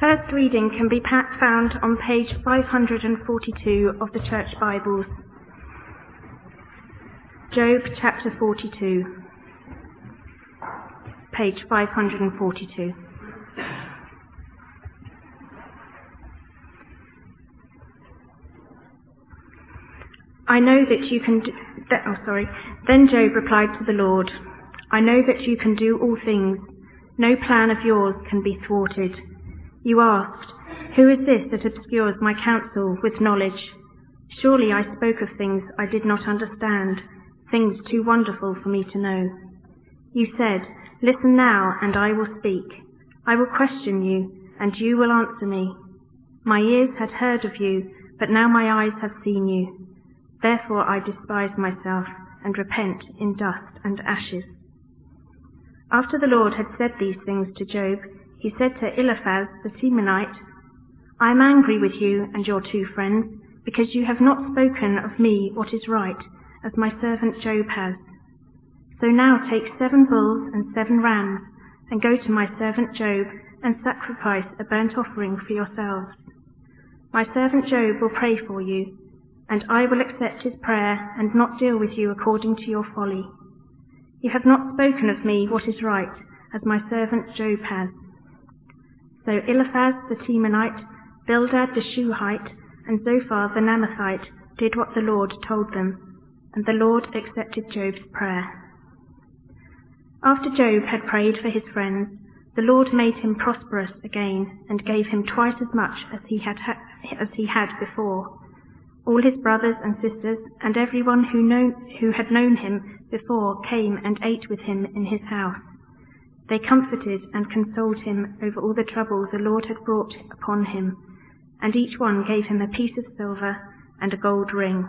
first reading can be found on page 542 of the Church Bibles. Job chapter 42, page 542. I know that you can Then Job replied to the Lord, I know that you can do all things. No plan of yours can be thwarted. You asked, who is this that obscures my counsel with knowledge? Surely I spoke of things I did not understand, things too wonderful for me to know. You said, listen now, and I will speak. I will question you, and you will answer me. My ears had heard of you, but now my eyes have seen you. Therefore I despise myself, and repent in dust and ashes. After the Lord had said these things to Job, he said to Eliphaz the Temanite, I am angry with you and your two friends, because you have not spoken of me what is right, as my servant Job has. So now take 7 bulls and 7 rams, and go to my servant Job, and sacrifice a burnt offering for yourselves. My servant Job will pray for you, and I will accept his prayer and not deal with you according to your folly. You have not spoken of me what is right, as my servant Job has. So Eliphaz the Temanite, Bildad the Shuhite, and Zophar the Naamathite did what the Lord told them, and the Lord accepted Job's prayer. After Job had prayed for his friends, the Lord made him prosperous again, and gave him twice as much as he had before. All his brothers and sisters, and everyone who had known him before, came and ate with him in his house. They comforted and consoled him over all the trouble the Lord had brought upon him, and each one gave him a piece of silver and a gold ring.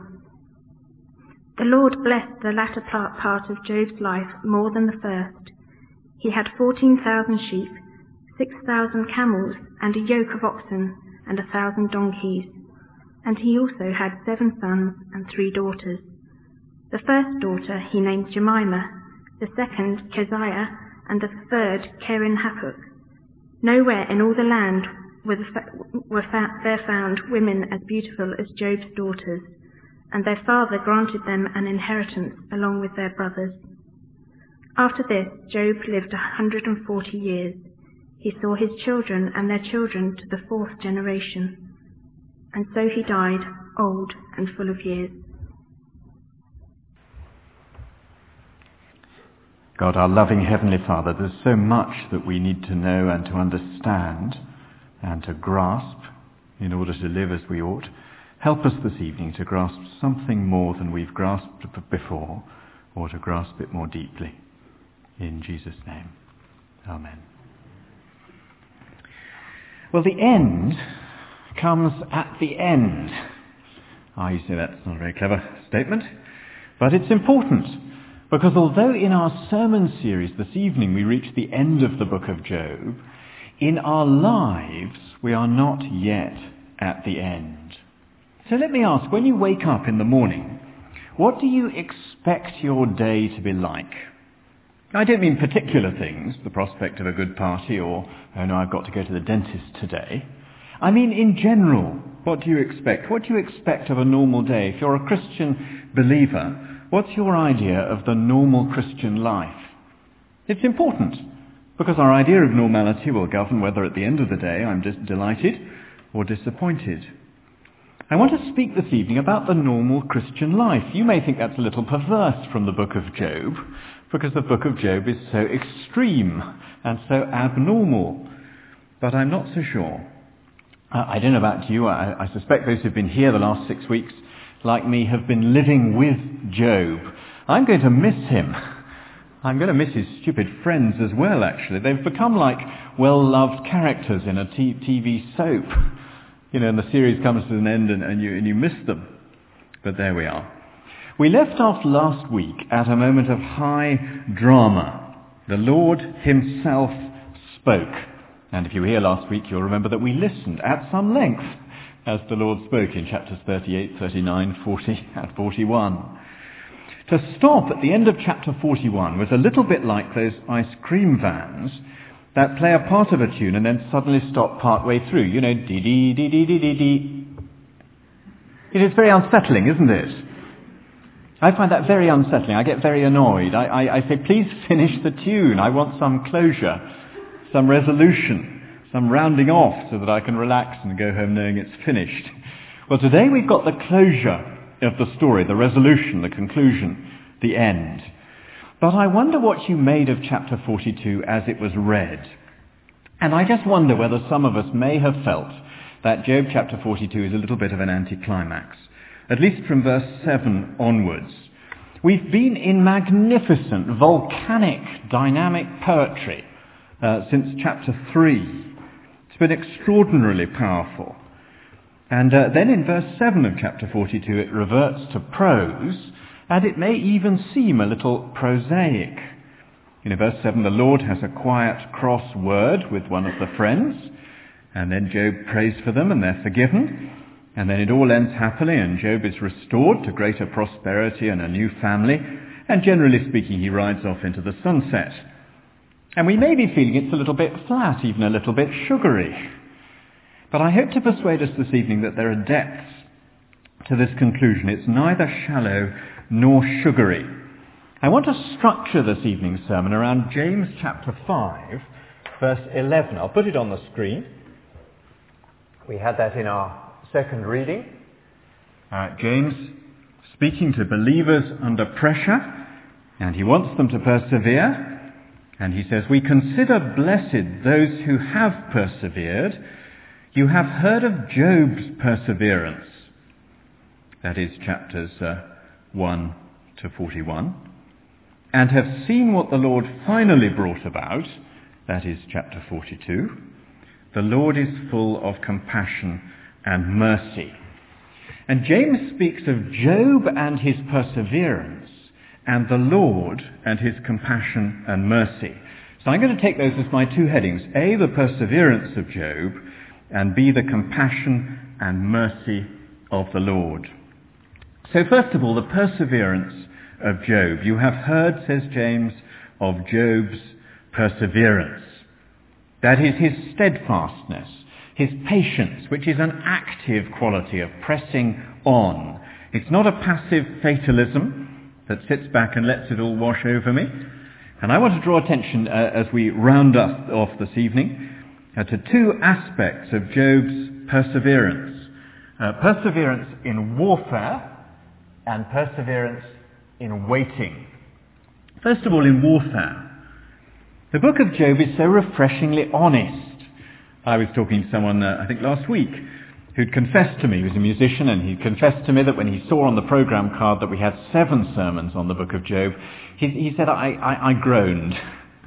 The Lord blessed the latter part of Job's life more than the first. He had 14,000 sheep, 6,000 camels, and a yoke of oxen, and 1,000 donkeys. And he also had 7 sons and 3 daughters. The first daughter he named Jemimah, the second Keziah, and the third Keren-Happuch. Nowhere in all the land were there found women as beautiful as Job's daughters, and their father granted them an inheritance along with their brothers. After this, Job lived 140 years. He saw his children and their children to the 4th generation. And so he died, old and full of years. God, our loving Heavenly Father, there's so much that we need to know and to understand and to grasp in order to live as we ought. Help us this evening to grasp something more than we've grasped before, or to grasp it more deeply. In Jesus' name. Amen. Well, the end comes at the end. You say that's not a very clever statement, but it's important, because although in our sermon series this evening we reach the end of the book of Job, in our lives we are not yet at the end. So let me ask, when you wake up in the morning, what do you expect your day to be like? I don't mean particular things, the prospect of a good party, or, oh no, I've got to go to the dentist today. I mean, in general, what do you expect? What do you expect of a normal day? If you're a Christian believer, what's your idea of the normal Christian life? It's important, because our idea of normality will govern whether at the end of the day I'm just delighted or disappointed. I want to speak this evening about the normal Christian life. You may think that's a little perverse from the book of Job, because the book of Job is so extreme and so abnormal. But I'm not so sure. I don't know about you, I suspect those who've been here the last 6 weeks, like me, have been living with Job. I'm going to miss him. I'm going to miss his stupid friends as well, actually. They've become like well-loved characters in a TV soap. You know, and the series comes to an end and you miss them. But there we are. We left off last week at a moment of high drama. The Lord himself spoke. And if you were here last week, you'll remember that we listened at some length as the Lord spoke in chapters 38, 39, 40 and 41. To stop at the end of chapter 41 was a little bit like those ice cream vans that play a part of a tune and then suddenly stop partway through. You know, dee-dee-dee-dee-dee-dee. It is very unsettling, isn't it? I find that very unsettling. I get very annoyed. I say, please finish the tune. I want some closure, some resolution, some rounding off so that I can relax and go home knowing it's finished. Well, today we've got the closure of the story, the resolution, the conclusion, the end. But I wonder what you made of chapter 42 as it was read. And I just wonder whether some of us may have felt that Job chapter 42 is a little bit of an anticlimax, at least from verse 7 onwards. We've been in magnificent, volcanic, dynamic poetry since chapter 3. It's been extraordinarily powerful. And then in verse 7 of chapter 42 it reverts to prose, and it may even seem a little prosaic. In verse 7 the Lord has a quiet, cross word with one of the friends, and then Job prays for them and they're forgiven. And then it all ends happily and Job is restored to greater prosperity and a new family. And generally speaking, he rides off into the sunset. And we may be feeling it's a little bit flat, even a little bit sugary. But I hope to persuade us this evening that there are depths to this conclusion. It's neither shallow nor sugary. I want to structure this evening's sermon around James chapter 5, verse 11. I'll put it on the screen. We had that in our second reading. James speaking to believers under pressure, and he wants them to persevere. And he says, "We consider blessed those who have persevered. You have heard of Job's perseverance." That is chapters 1 to 41. "And have seen what the Lord finally brought about." That is chapter 42. "The Lord is full of compassion and mercy." And James speaks of Job and his perseverance, and the Lord and his compassion and mercy. So I'm going to take those as my two headings. A, the perseverance of Job, and B, the compassion and mercy of the Lord. So first of all, the perseverance of Job. You have heard, says James, of Job's perseverance. That is his steadfastness, his patience, which is an active quality of pressing on. It's not a passive fatalism that sits back and lets it all wash over me. And I want to draw attention as we round up off this evening to two aspects of Job's perseverance. Perseverance in warfare and perseverance in waiting. First of all, in warfare. The book of Job is so refreshingly honest. I was talking to someone, I think last week, who'd confessed to me, he was a musician, and he confessed to me that when he saw on the programme card that we had 7 sermons on the book of Job, he said, I groaned.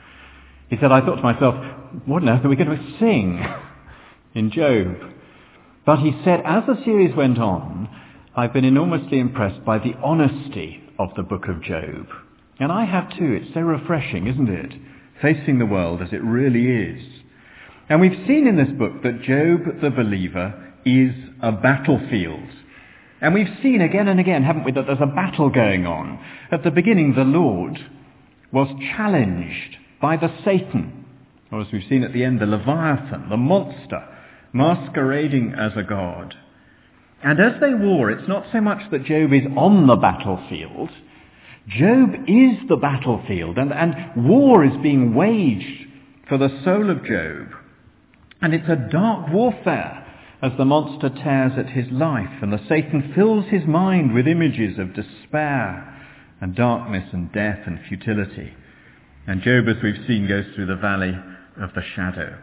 He said, I thought to myself, what on earth are we going to sing in Job? But he said, as the series went on, I've been enormously impressed by the honesty of the book of Job. And I have too. It's so refreshing, isn't it? Facing the world as it really is. And we've seen in this book that Job, the believer, is a battlefield. And we've seen again and again, haven't we, that there's a battle going on. At the beginning, the Lord was challenged by the Satan, or as we've seen at the end, the Leviathan, the monster, masquerading as a god. And as they war, it's not so much that Job is on the battlefield. Job is the battlefield, and war is being waged for the soul of Job. And it's a dark warfare as the monster tears at his life, and the Satan fills his mind with images of despair and darkness and death and futility. And Job, as we've seen, goes through the valley of the shadow.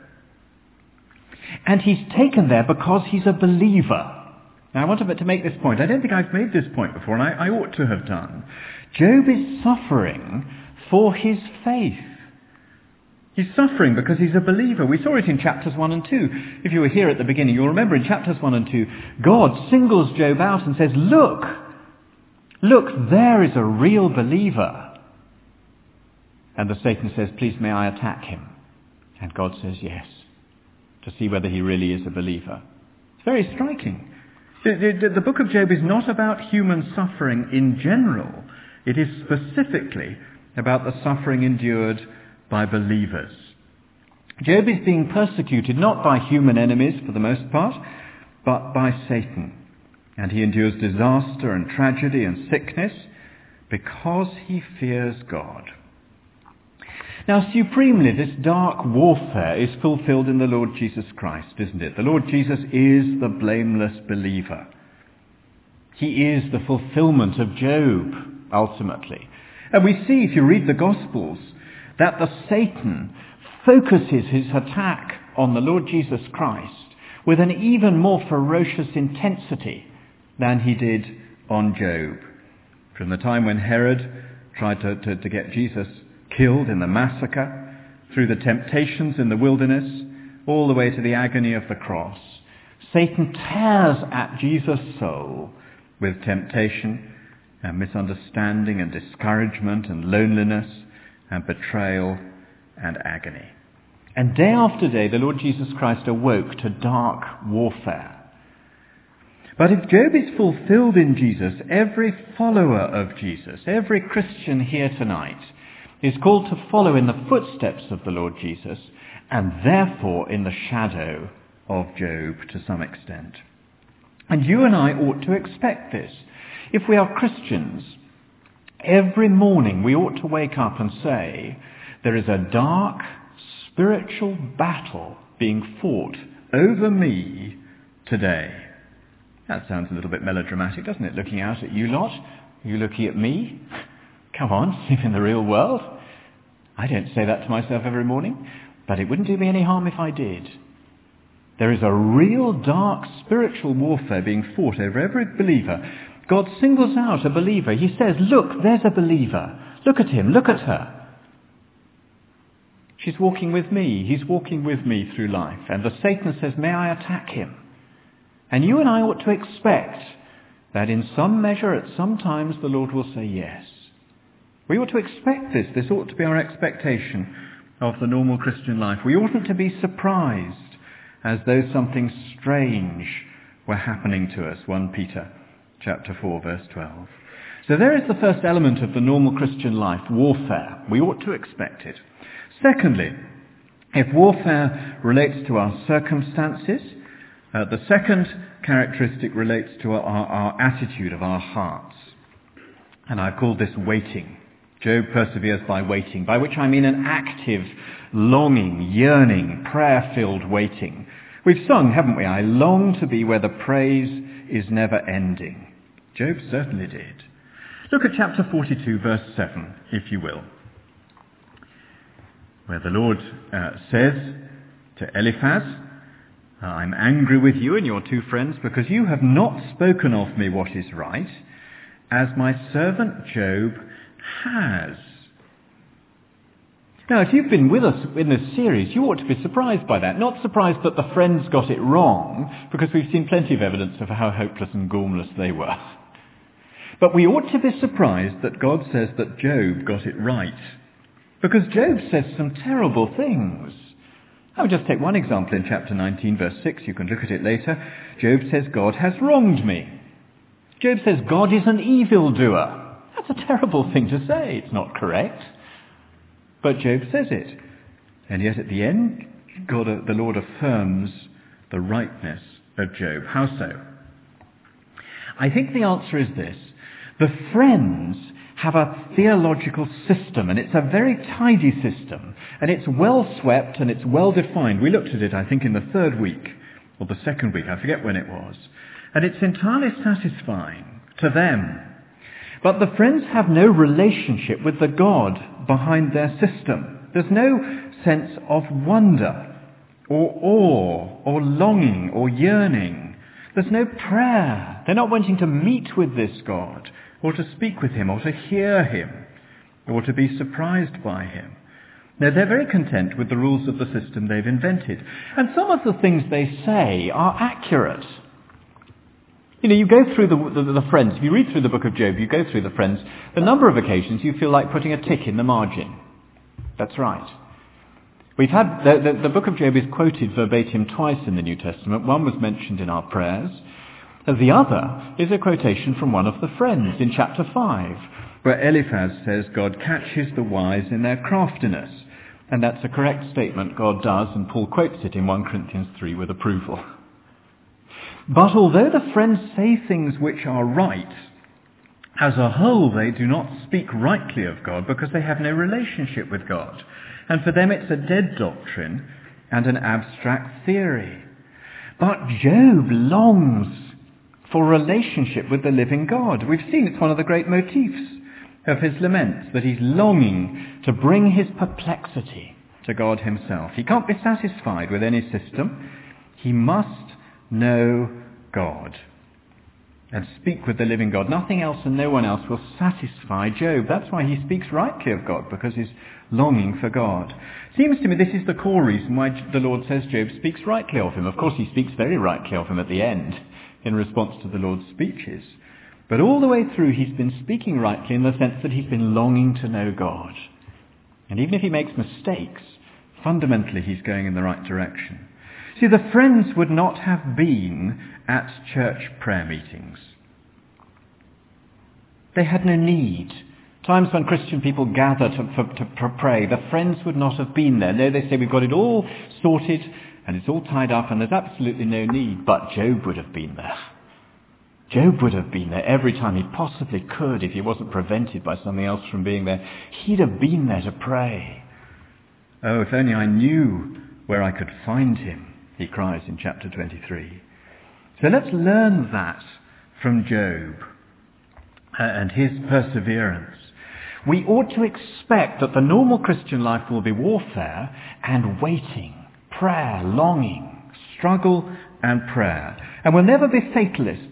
And he's taken there because he's a believer. Now I want to make this point. I don't think I've made this point before, and I ought to have done. Job is suffering for his faith. He's suffering because he's a believer. We saw it in chapters 1 and 2. If you were here at the beginning, you'll remember in chapters 1 and 2, God singles Job out and says, look, there is a real believer. And the Satan says, please may I attack him? And God says yes, to see whether he really is a believer. It's very striking. The book of Job is not about human suffering in general. It is specifically about the suffering endured by believers. Job is being persecuted not by human enemies for the most part, but by Satan. And he endures disaster and tragedy and sickness because he fears God. Now, supremely, this dark warfare is fulfilled in the Lord Jesus Christ, isn't it? The Lord Jesus is the blameless believer. He is the fulfillment of Job, ultimately. And we see, if you read the Gospels, that the Satan focuses his attack on the Lord Jesus Christ with an even more ferocious intensity than he did on Job. From the time when Herod tried to get Jesus killed in the massacre, through the temptations in the wilderness, all the way to the agony of the cross, Satan tears at Jesus' soul with temptation and misunderstanding and discouragement and loneliness and betrayal and agony. And day after day, the Lord Jesus Christ awoke to dark warfare. But if Job is fulfilled in Jesus, every follower of Jesus, every Christian here tonight, is called to follow in the footsteps of the Lord Jesus, and therefore in the shadow of Job to some extent. And you and I ought to expect this. If we are Christians, every morning we ought to wake up and say, there is a dark spiritual battle being fought over me today. That sounds a little bit melodramatic, doesn't it? Looking out at you lot. Are you looking at me? Come on, live in the real world. I don't say that to myself every morning, but it wouldn't do me any harm if I did. There is a real dark spiritual warfare being fought over every believer. God singles out a believer. He says, look, there's a believer. Look at him, look at her. She's walking with me. He's walking with me through life. And the Satan says, may I attack him? And you and I ought to expect that in some measure, at some times, the Lord will say yes. We ought to expect this. This ought to be our expectation of the normal Christian life. We oughtn't to be surprised as though something strange were happening to us. 1 Peter chapter 4, verse 12. So there is the first element of the normal Christian life, warfare. We ought to expect it. Secondly, if warfare relates to our circumstances, the second characteristic relates to our attitude of our hearts. And I've called this waiting. Job perseveres by waiting, by which I mean an active, longing, yearning, prayer-filled waiting. We've sung, haven't we? I long to be where the praise is never ending. Job certainly did. Look at chapter 42, verse 7, if you will, where the Lord says to Eliphaz, I'm angry with you and your two friends because you have not spoken of me what is right, as my servant Job has. Now, if you've been with us in this series, you ought to be surprised by that. Not surprised that the friends got it wrong, because we've seen plenty of evidence of how hopeless and gormless they were. But we ought to be surprised that God says that Job got it right, because Job says some terrible things. I'll just take one example in chapter 19, verse 6. You can look at it later. Job says, God has wronged me. Job says, God is an evildoer. That's a terrible thing to say. It's not correct. But Job says it. And yet at the end, the Lord affirms the rightness of Job. How so? I think the answer is this. The friends have a theological system, and it's a very tidy system, and it's well swept and it's well defined. We looked at it, I think, in the third week, or the second week, I forget when it was. And it's entirely satisfying to them. But the friends have no relationship with the God behind their system. There's no sense of wonder or awe or longing or yearning. There's no prayer. They're not wanting to meet with this God or to speak with him or to hear him or to be surprised by him. No, they're very content with the rules of the system they've invented. And some of the things they say are accurate. You know, you go through the friends, if you read through the book of Job, you go through the friends, the number of occasions you feel like putting a tick in the margin. That's right. We've had, the book of Job is quoted verbatim twice in the New Testament. One was mentioned in our prayers. The other is a quotation from one of the friends in chapter 5, where Eliphaz says God catches the wise in their craftiness. And that's a correct statement. God does, and Paul quotes it in 1 Corinthians 3 with approval. But although the friends say things which are right, as a whole they do not speak rightly of God because they have no relationship with God. And for them it's a dead doctrine and an abstract theory. But Job longs for relationship with the living God. We've seen it's one of the great motifs of his laments, that he's longing to bring his perplexity to God himself. He can't be satisfied with any system. He must know God and speak with the living God. Nothing else and no one else will satisfy Job. That's why he speaks rightly of God, because he's longing for God. Seems to me this is the core reason why the Lord says Job speaks rightly of him. Of course, he speaks very rightly of him at the end in response to the Lord's speeches. But all the way through, he's been speaking rightly in the sense that he's been longing to know God. And even if he makes mistakes, fundamentally he's going in the right direction. See, the friends would not have been at church prayer meetings. They had no need. Times when Christian people gather to pray, the friends would not have been there. No, they say we've got it all sorted and it's all tied up and there's absolutely no need. But Job would have been there. Job would have been there every time he possibly could if he wasn't prevented by something else from being there. He'd have been there to pray. Oh, if only I knew where I could find him, he cries in chapter 23. So let's learn that from Job and his perseverance. We ought to expect that the normal Christian life will be warfare and waiting, prayer, longing, struggle and prayer. And we'll never be fatalists.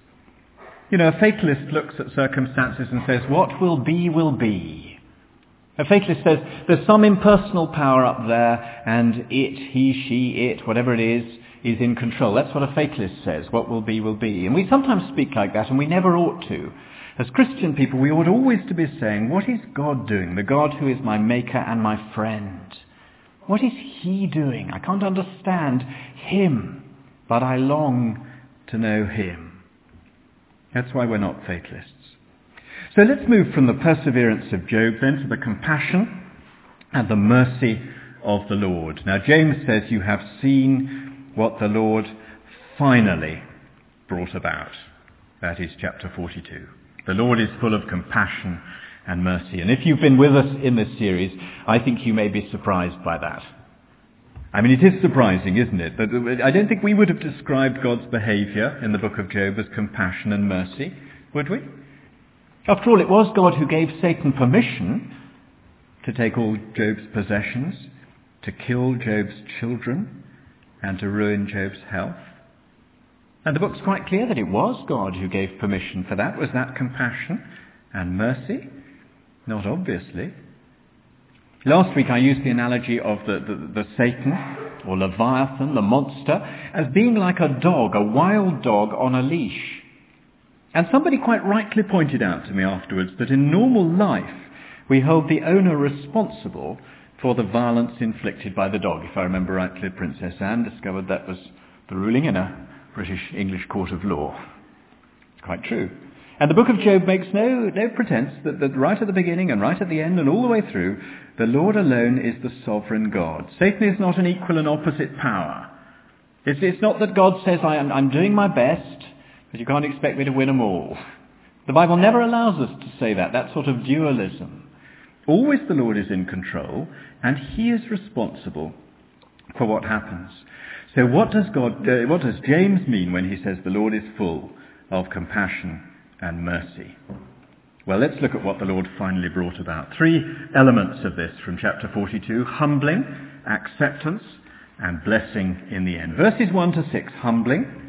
You know, a fatalist looks at circumstances and says, what will be, will be. A fatalist says, there's some impersonal power up there, and it, he, she, it, whatever it is in control. That's what a fatalist says. What will be, will be. And we sometimes speak like that, and we never ought to. As Christian people, we ought always to be saying, what is God doing? The God who is my maker and my friend. What is he doing? I can't understand him, but I long to know him. That's why we're not fatalists. So let's move from the perseverance of Job then to the compassion and the mercy of the Lord. Now James says you have seen what the Lord finally brought about. That is chapter 42. The Lord is full of compassion and mercy. And if you've been with us in this series, I think you may be surprised by that. I mean, it is surprising, isn't it? But I don't think we would have described God's behaviour in the book of Job as compassion and mercy, would we? After all, it was God who gave Satan permission to take all Job's possessions, to kill Job's children, and to ruin Job's health. And the book's quite clear that it was God who gave permission for that. Was that compassion and mercy? Not obviously. Last week I used the analogy of the Satan, or Leviathan, the monster, as being like a dog, a wild dog on a leash. And somebody quite rightly pointed out to me afterwards that in normal life we hold the owner responsible for the violence inflicted by the dog. If I remember rightly, Princess Anne discovered that was the ruling in a British English court of law. It's quite true. And the book of Job makes no pretense that right at the beginning and right at the end and all the way through, the Lord alone is the sovereign God. Satan is not an equal and opposite power. It's not that God says, I'm doing my best, but you can't expect me to win them all. The Bible never allows us to say that sort of dualism. Always the Lord is in control, and he is responsible for what happens. So what does James mean when he says the Lord is full of compassion and mercy? Well, let's look at what the Lord finally brought about. 3 elements of this from chapter 42: humbling, acceptance, and blessing in the end. Verses 1 to 6, humbling.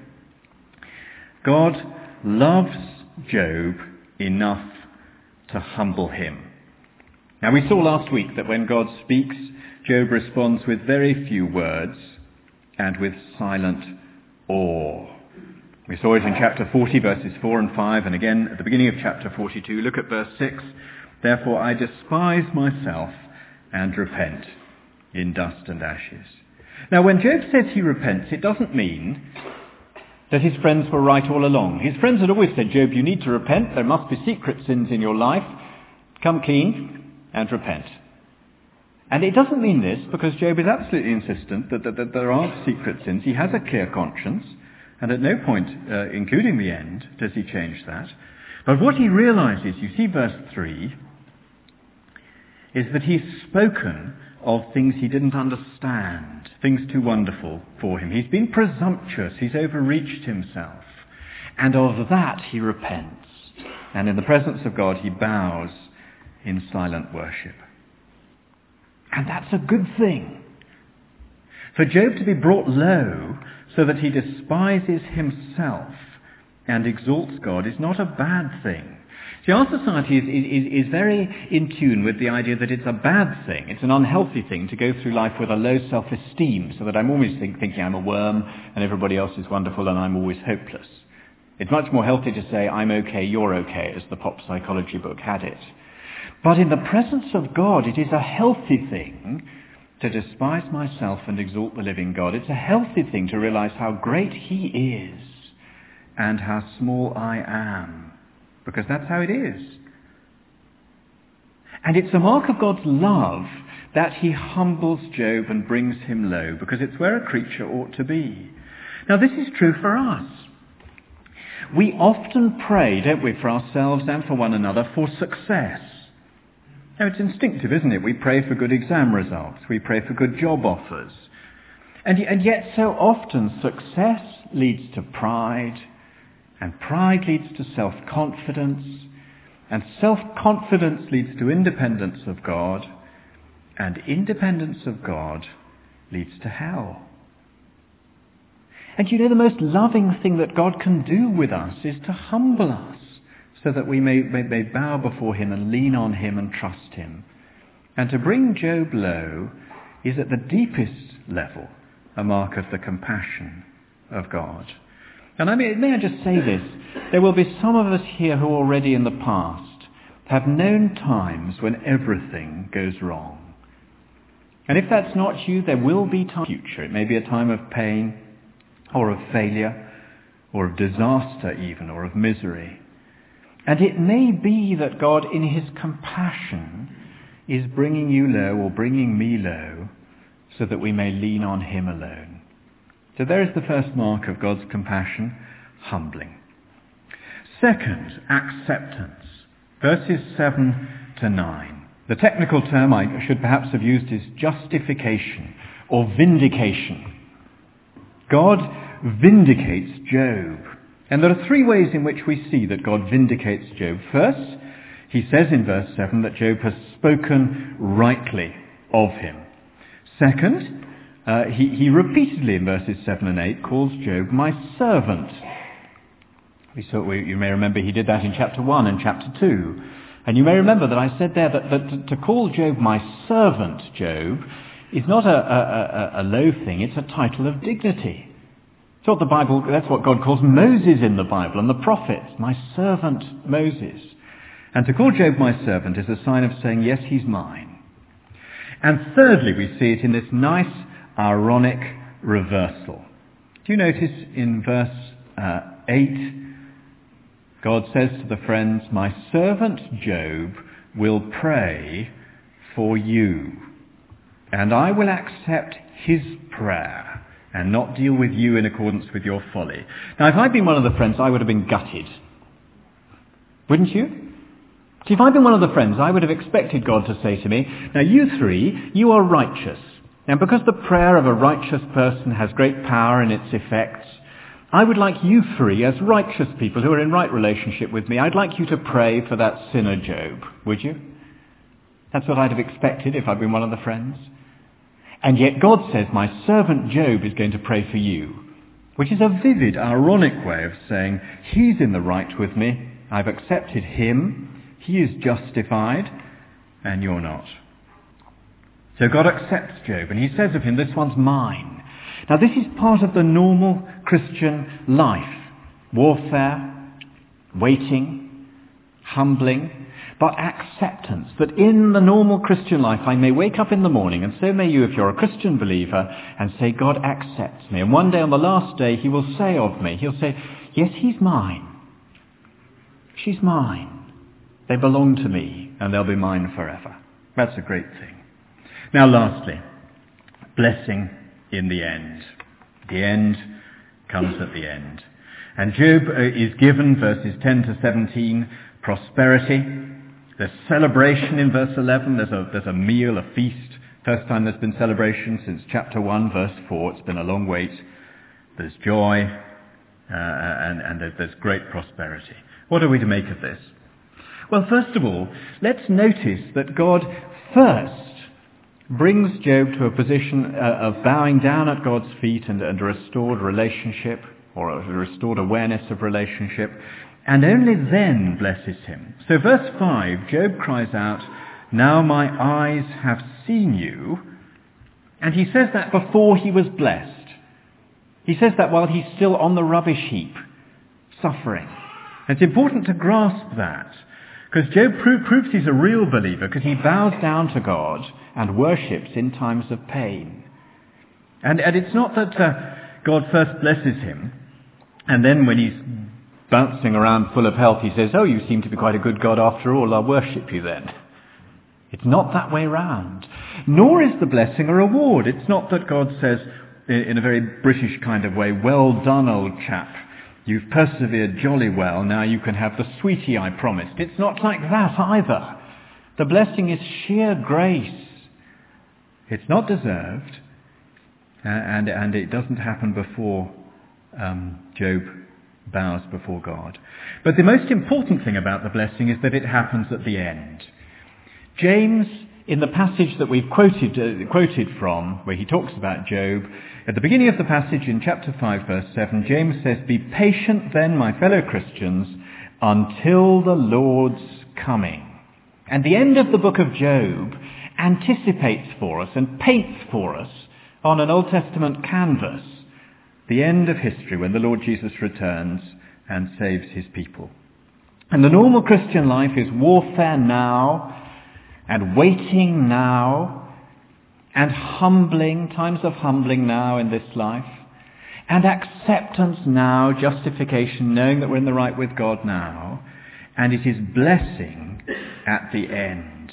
God loves Job enough to humble him. Now we saw last week that when God speaks, Job responds with very few words and with silent awe. We saw it in chapter 40, verses 4 and 5, and again at the beginning of chapter 42. Look at verse 6. Therefore I despise myself and repent in dust and ashes. Now when Job says he repents, it doesn't mean that his friends were right all along. His friends had always said, Job, you need to repent. There must be secret sins in your life. Come clean and repent. And it doesn't mean this, because Job is absolutely insistent that there aren't secret sins. He has a clear conscience, and at no point, including the end, does he change that. But what he realizes, you see verse 3, is that he's spoken of things he didn't understand, things too wonderful for him. He's been presumptuous, he's overreached himself. And of that he repents. And in the presence of God he bows in silent worship. And that's a good thing. For Job to be brought low so that he despises himself and exalts God is not a bad thing. See, our society is very in tune with the idea that it's a bad thing, it's an unhealthy thing to go through life with a low self-esteem, so that I'm always thinking I'm a worm and everybody else is wonderful and I'm always hopeless. It's much more healthy to say, I'm okay, you're okay, as the pop psychology book had it. But in the presence of God, it is a healthy thing to despise myself and exalt the living God. It's a healthy thing to realize how great he is and how small I am, because that's how it is. And it's a mark of God's love that he humbles Job and brings him low, because it's where a creature ought to be. Now, this is true for us. We often pray, don't we, for ourselves and for one another for success. Now, it's instinctive, isn't it? We pray for good exam results. We pray for good job offers. And yet so often success leads to pride, and pride leads to self-confidence, and self-confidence leads to independence of God, and independence of God leads to hell. And you know, the most loving thing that God can do with us is to humble us, so that we may bow before him and lean on him and trust him. And to bring Job low is at the deepest level a mark of the compassion of God. And may I just say this, there will be some of us here who already in the past have known times when everything goes wrong. And if that's not you, there will be time in the future. It may be a time of pain, or of failure, or of disaster even, or of misery. And it may be that God, in his compassion, is bringing you low, or bringing me low, so that we may lean on him alone. So there is the first mark of God's compassion, humbling. Second, acceptance. Verses 7 to 9. The technical term I should perhaps have used is justification, or vindication. God vindicates Job. And there are three ways in which we see that God vindicates Job. First, he says in verse 7 that Job has spoken rightly of him. Second, he repeatedly in verses 7 and 8 calls Job my servant. You may remember he did that in chapter 1 and chapter 2. And you may remember that I said there that to call Job my servant, Job, is not a low thing, it's a title of dignity. That's what God calls Moses in the Bible and the prophets, my servant Moses. And to call Job my servant is a sign of saying, yes, he's mine. And thirdly, we see it in this nice, ironic reversal. Do you notice in verse 8, God says to the friends, my servant Job will pray for you, and I will accept his prayer and not deal with you in accordance with your folly. Now, if I'd been one of the friends, I would have been gutted. Wouldn't you? See, if I'd been one of the friends, I would have expected God to say to me, now you three, you are righteous. And because the prayer of a righteous person has great power in its effects, I would like you three, as righteous people who are in right relationship with me, I'd like you to pray for that sinner Job. Would you? That's what I'd have expected if I'd been one of the friends. And yet God says, my servant Job is going to pray for you, which is a vivid, ironic way of saying, he's in the right with me, I've accepted him, he is justified, and you're not. So God accepts Job, and he says of him, this one's mine. Now this is part of the normal Christian life. Warfare, waiting, humbling, but acceptance, that in the normal Christian life I may wake up in the morning, and so may you if you're a Christian believer, and say, God accepts me. And one day on the last day he will say of me, he'll say, yes, he's mine. She's mine. They belong to me, and they'll be mine forever. That's a great thing. Now lastly, blessing in the end. The end comes at the end. And Job is given, verses 10 to 17, prosperity. There's celebration in verse 11. There's a meal, a feast. First time there's been celebration since chapter 1, verse 4. It's been a long wait. There's joy and there's great prosperity. What are we to make of this? Well, first of all, let's notice that God first brings Job to a position of bowing down at God's feet and a restored relationship, or a restored awareness of relationship, and only then blesses him. So verse 5, Job cries out, "Now my eyes have seen you," and he says that before he was blessed. He says that while he's still on the rubbish heap, suffering. It's important to grasp that, because Job proves he's a real believer, because he bows down to God and worships in times of pain. And it's not that God first blesses him, and then when he's bouncing around full of health, he says, "Oh, you seem to be quite a good God after all, I'll worship you then." It's not that way round. Nor is the blessing a reward. It's not that God says, in a very British kind of way, "Well done, old chap. You've persevered jolly well, now you can have the sweetie I promised." It's not like that either. The blessing is sheer grace. It's not deserved, and it doesn't happen before Job bows before God. But the most important thing about the blessing is that it happens at the end. James, in the passage that we've quoted from, where he talks about Job, at the beginning of the passage in chapter 5, verse 7, James says, "Be patient then, my fellow Christians, until the Lord's coming." And the end of the book of Job anticipates for us and paints for us on an Old Testament canvas the end of history when the Lord Jesus returns and saves his people. And the normal Christian life is warfare now, and waiting now, and humbling, times of humbling now in this life, and acceptance now, justification, knowing that we're in the right with God now, and it is blessing at the end.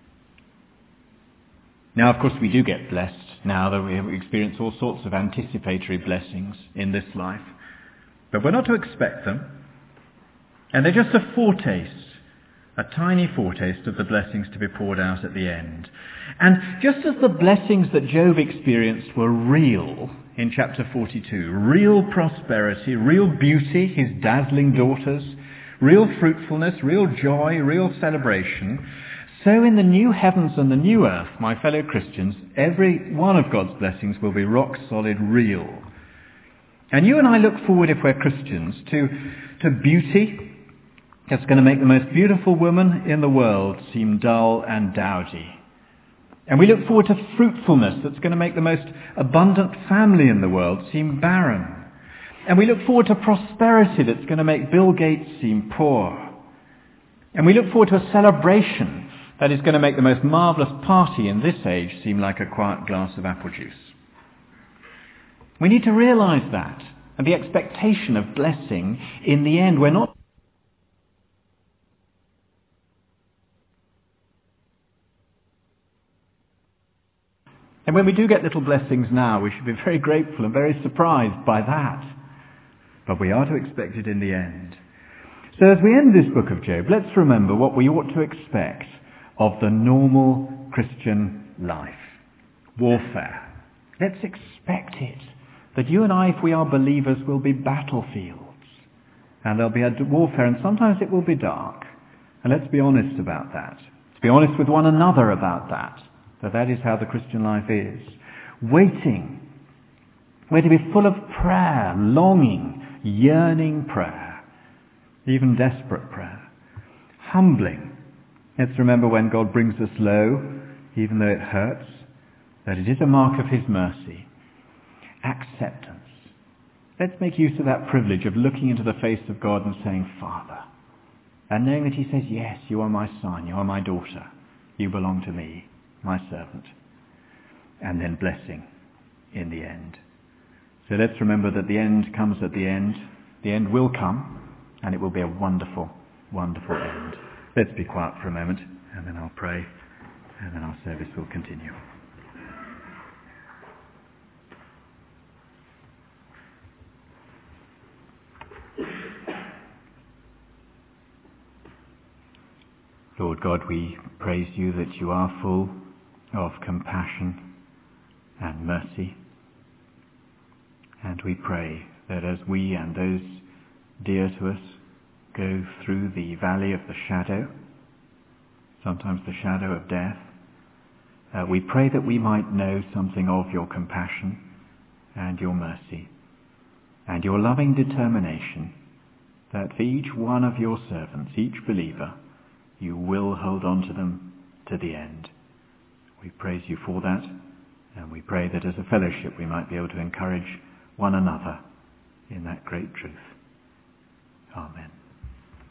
Now, of course, we do get blessed now that we have experienced all sorts of anticipatory blessings in this life, but we're not to expect them, and they're just a foretaste, a tiny foretaste of the blessings to be poured out at the end. And just as the blessings that Job experienced were real in chapter 42, real prosperity, real beauty, his dazzling daughters, real fruitfulness, real joy, real celebration, so in the new heavens and the new earth, my fellow Christians, every one of God's blessings will be rock solid real. And you and I look forward, if we're Christians, to beauty that's going to make the most beautiful woman in the world seem dull and dowdy. And we look forward to fruitfulness that's going to make the most abundant family in the world seem barren. And we look forward to prosperity that's going to make Bill Gates seem poor. And we look forward to a celebration that is going to make the most marvellous party in this age seem like a quiet glass of apple juice. We need to realise that, and the expectation of blessing in the end. We're not And when we do get little blessings now, we should be very grateful and very surprised by that. But we are to expect it in the end. So as we end this book of Job, let's remember what we ought to expect of the normal Christian life. Warfare. Let's expect it. That you and I, if we are believers, will be battlefields. And there'll be a warfare, and sometimes it will be dark. And let's be honest about that. Let's be honest with one another about that. That is how the Christian life is. Waiting. We're to be full of prayer, longing, yearning prayer, even desperate prayer. Humbling. Let's remember when God brings us low, even though it hurts, that it is a mark of his mercy. Acceptance. Let's make use of that privilege of looking into the face of God and saying, "Father," and knowing that he says, "Yes, you are my son, you are my daughter, you belong to me, my servant," and then blessing in the end. So let's remember that the end comes at the end. The end will come, and it will be a wonderful, wonderful end. Let's be quiet for a moment, and then I'll pray, and then our service will continue. Lord God, we praise you that you are full of compassion and mercy. And we pray that as we and those dear to us go through the valley of the shadow, sometimes the shadow of death, we pray that we might know something of your compassion and your mercy and your loving determination that for each one of your servants, each believer, you will hold on to them to the end. We praise you for that, and we pray that as a fellowship we might be able to encourage one another in that great truth. Amen.